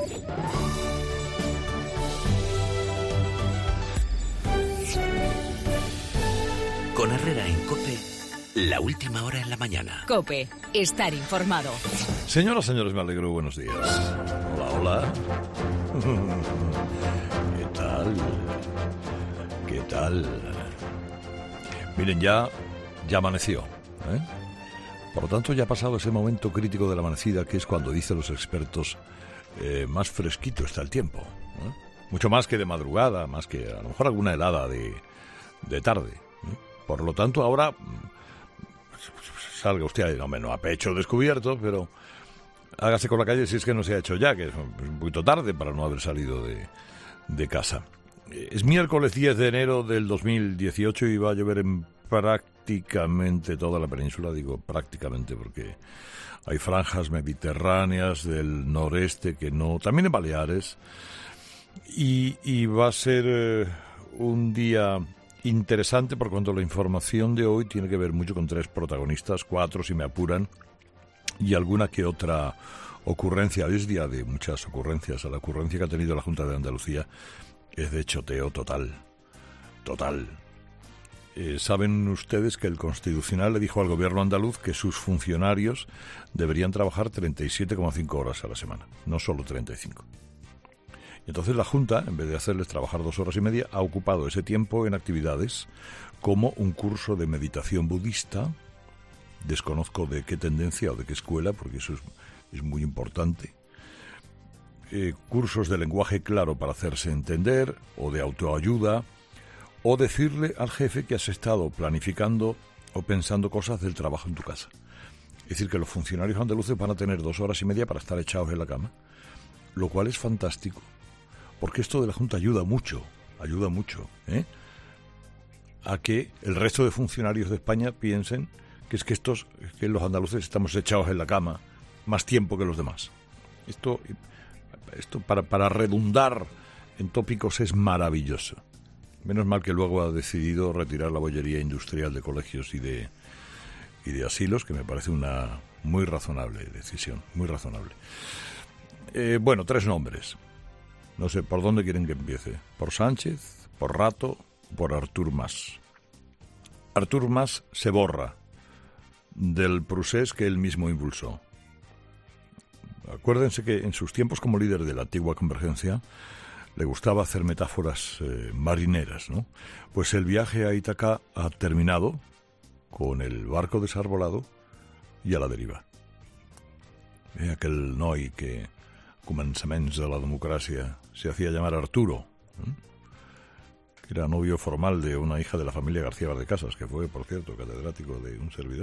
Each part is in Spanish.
Con Herrera en COPE, la última hora en la mañana. COPE, estar informado. Señoras, señores, me alegro. Buenos días. Hola, hola. ¿Qué tal? ¿Qué tal? Miren, ya amaneció, ¿eh? Por lo tanto, ya ha pasado ese momento crítico de la amanecida, que es cuando dicen los expertos, más fresquito está el tiempo, ¿eh? Mucho más que de madrugada, más que a lo mejor alguna helada de tarde, ¿eh? Por lo tanto, ahora salga usted, no a pecho descubierto, pero hágase con la calle si es que no se ha hecho ya, que es un poquito tarde para no haber salido de casa. Es miércoles 10 de enero del 2018 y va a llover en prácticamente toda la península. Digo prácticamente porque hay franjas mediterráneas del noreste que no, también en Baleares, y va a ser un día interesante por cuanto la información de hoy tiene que ver mucho con 3 protagonistas, 4 si me apuran, y alguna que otra ocurrencia. Hoy es día de muchas ocurrencias. La ocurrencia que ha tenido la Junta de Andalucía es de choteo total. Saben ustedes que el Constitucional le dijo al gobierno andaluz que sus funcionarios deberían trabajar 37,5 horas a la semana, no solo 35. Entonces la Junta, en vez de hacerles trabajar 2 horas y media, ha ocupado ese tiempo en actividades como un curso de meditación budista. Desconozco de qué tendencia o de qué escuela, porque eso es muy importante. Cursos de lenguaje claro para hacerse entender, o de autoayuda, o decirle al jefe que has estado planificando o pensando cosas del trabajo en tu casa. Es decir, que los funcionarios andaluces van a tener 2 horas y media para estar echados en la cama, lo cual es fantástico, porque esto de la Junta ayuda mucho, a que el resto de funcionarios de España piensen que los andaluces estamos echados en la cama más tiempo que los demás. Esto para redundar en tópicos es maravilloso. Menos mal que luego ha decidido retirar la bollería industrial de colegios y de asilos, que me parece una muy razonable decisión, muy razonable. 3 nombres. No sé por dónde quieren que empiece. ¿Por Sánchez, por Rato, por Artur Mas? Artur Mas se borra del procés que él mismo impulsó. Acuérdense que en sus tiempos como líder de la antigua Convergencia le gustaba hacer metáforas marineras, ¿no? Pues el viaje a Ítaca ha terminado con el barco desarbolado y a la deriva. Aquel noi que, començaments de la democràcia, se hacía llamar Arturo, que era novio formal de una hija de la familia García Valdecasas, que fue, por cierto, catedrático de un servidor,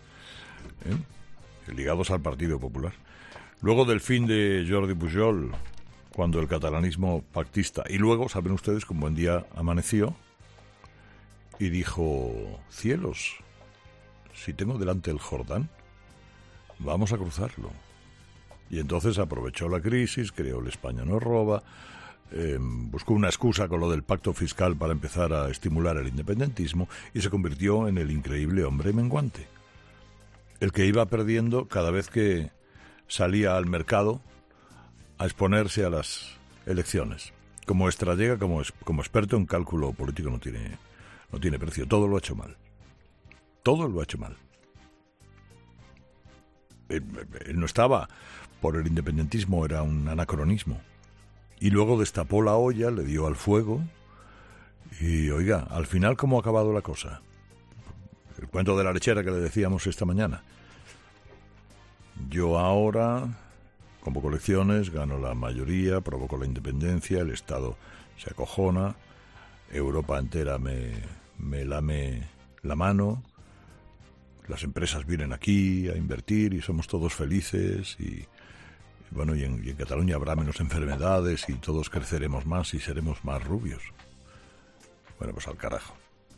ligados al Partido Popular. Luego del fin de Jordi Pujol, cuando el catalanismo pactista, y luego, saben ustedes que un buen día amaneció y dijo: cielos, si tengo delante el Jordán, vamos a cruzarlo. Y entonces aprovechó la crisis, creó el España no roba, buscó una excusa con lo del pacto fiscal para empezar a estimular el independentismo y se convirtió en el increíble hombre menguante, el que iba perdiendo cada vez que salía al mercado a exponerse a las elecciones. Como estratega, como experto en cálculo político, no tiene precio. Todo lo ha hecho mal. Él no estaba por el independentismo, era un anacronismo. Y luego destapó la olla, le dio al fuego y, oiga, al final, ¿cómo ha acabado la cosa? El cuento de la lechera que le decíamos esta mañana. Yo ahora convoco elecciones, gano la mayoría, provoco la independencia, el Estado se acojona, Europa entera me lame la mano, las empresas vienen aquí a invertir y somos todos felices y en Cataluña habrá menos enfermedades y todos creceremos más y seremos más rubios. Bueno, pues al carajo.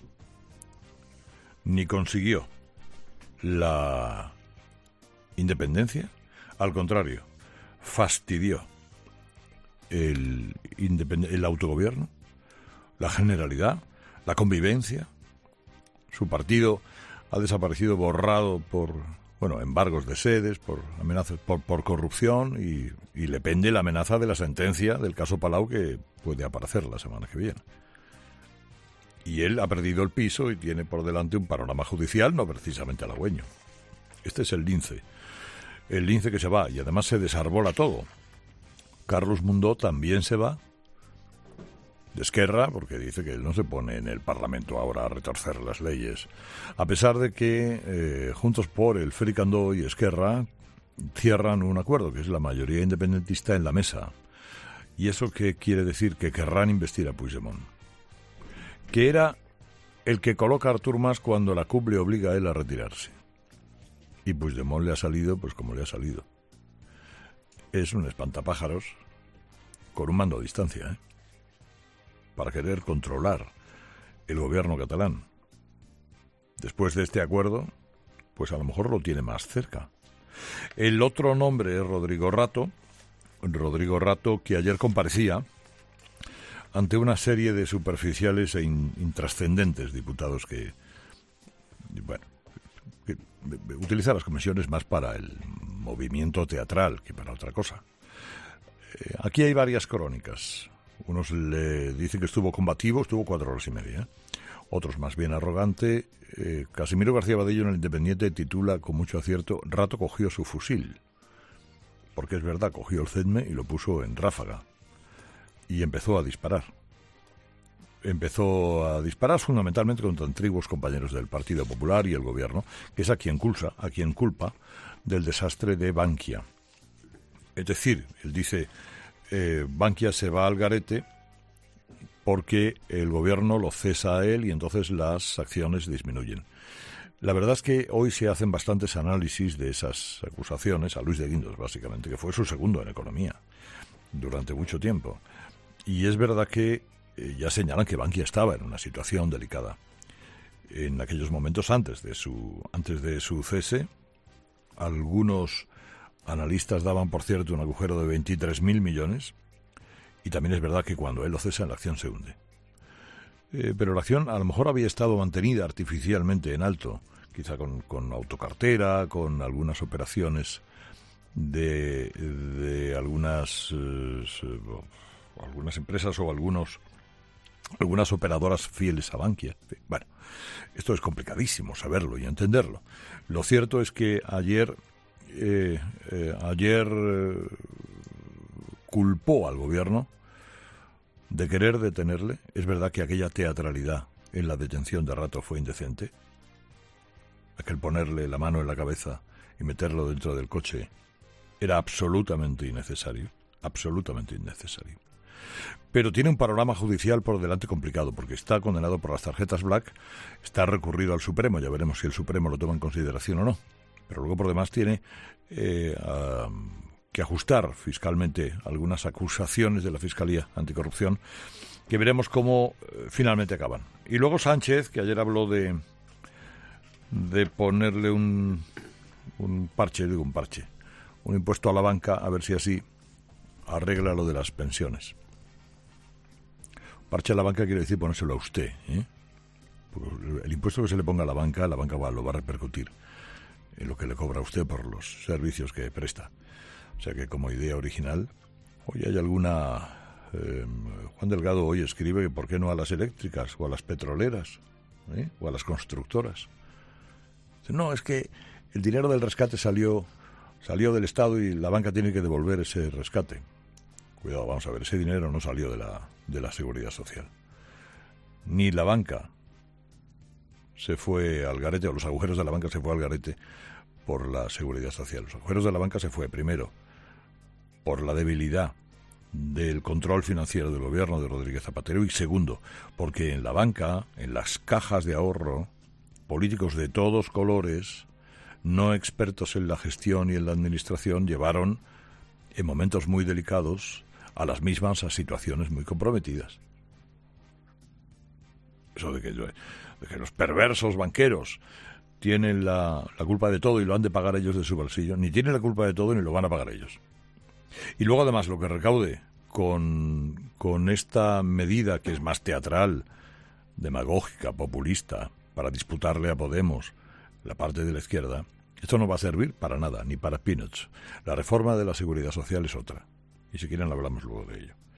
Ni consiguió la independencia, al contrario, fastidió el autogobierno, la generalidad, la convivencia. Su partido ha desaparecido borrado por embargos de sedes, por amenazas, por corrupción, y le pende la amenaza de la sentencia del caso Palau, que puede aparecer la semana que viene. Y él ha perdido el piso y tiene por delante un panorama judicial no precisamente halagüeño. Este es el lince que se va, y además se desarbola todo. Carlos Mundó también se va de Esquerra, porque dice que él no se pone en el Parlamento ahora a retorcer las leyes, a pesar de que Juntos por el Fricandó y Esquerra cierran un acuerdo, que es la mayoría independentista en la mesa. ¿Y eso qué quiere decir? Que querrán investir a Puigdemont, que era el que coloca a Artur Mas cuando la CUP le obliga a él a retirarse. Y Puigdemont le ha salido pues como le ha salido. Es un espantapájaros con un mando a distancia, para querer controlar el gobierno catalán. Después de este acuerdo, pues a lo mejor lo tiene más cerca. El otro nombre es Rodrigo Rato, que ayer comparecía ante una serie de superficiales e intrascendentes diputados que utiliza las comisiones más para el movimiento teatral que para otra cosa. Aquí hay varias crónicas. Unos le dicen que estuvo combativo, estuvo 4 horas y media. Otros más bien arrogante. Casimiro García Badillo en El Independiente titula con mucho acierto: Rato cogió su fusil. Porque es verdad, cogió el CEDME y lo puso en ráfaga. Y empezó a disparar. Empezó a disparar fundamentalmente contra antiguos compañeros del Partido Popular y el gobierno, que es a quien culpa del desastre de Bankia. Es decir, él dice, Bankia se va al garete porque el gobierno lo cesa a él y entonces las acciones disminuyen. La verdad es que hoy se hacen bastantes análisis de esas acusaciones a Luis de Guindos, básicamente, que fue su segundo en economía durante mucho tiempo. Y es verdad que ya señalan que Bankia estaba en una situación delicada. En aquellos momentos antes de su cese, algunos analistas daban, por cierto, un agujero de 23.000 millones, y también es verdad que cuando él lo cesa, la acción se hunde. Pero la acción a lo mejor había estado mantenida artificialmente en alto, quizá con autocartera, con algunas operaciones de algunas empresas o algunas operadoras fieles a Bankia. Bueno, esto es complicadísimo saberlo y entenderlo. Lo cierto es que ayer culpó al gobierno de querer detenerle. Es verdad que aquella teatralidad en la detención de Rato fue indecente. Aquel ponerle la mano en la cabeza y meterlo dentro del coche era absolutamente innecesario. Pero tiene un panorama judicial por delante complicado, porque está condenado por las tarjetas Black, está recurrido al Supremo, ya veremos si el Supremo lo toma en consideración o no. Pero luego por demás tiene que ajustar fiscalmente algunas acusaciones de la Fiscalía Anticorrupción, que veremos cómo finalmente acaban. Y luego Sánchez, que ayer habló de ponerle un impuesto a la banca, a ver si así arregla lo de las pensiones. Parche a la banca quiere decir ponérselo a usted, Porque el impuesto que se le ponga a la banca lo va a repercutir en lo que le cobra a usted por los servicios que presta. O sea que como idea original, hoy hay alguna... Juan Delgado hoy escribe que por qué no a las eléctricas o a las petroleras, o a las constructoras. No, es que el dinero del rescate salió del Estado y la banca tiene que devolver ese rescate. Cuidado, vamos a ver, ese dinero no salió de la Seguridad Social. Ni la banca se fue al garete, o los agujeros de la banca se fue al garete por la Seguridad Social. Los agujeros de la banca se fue primero por la debilidad del control financiero del gobierno de Rodríguez Zapatero y segundo, porque en la banca, en las cajas de ahorro, políticos de todos colores, no expertos en la gestión y en la administración, llevaron en momentos muy delicados a las mismas a situaciones muy comprometidas. Eso de que los perversos banqueros tienen la culpa de todo y lo han de pagar ellos de su bolsillo, ni tienen la culpa de todo ni lo van a pagar ellos. Y luego además lo que recaude con esta medida que es más teatral, demagógica, populista, para disputarle a Podemos la parte de la izquierda, Esto no va a servir para nada, ni para peanuts. La reforma de la seguridad social es otra. Y si quieren hablamos luego de ello.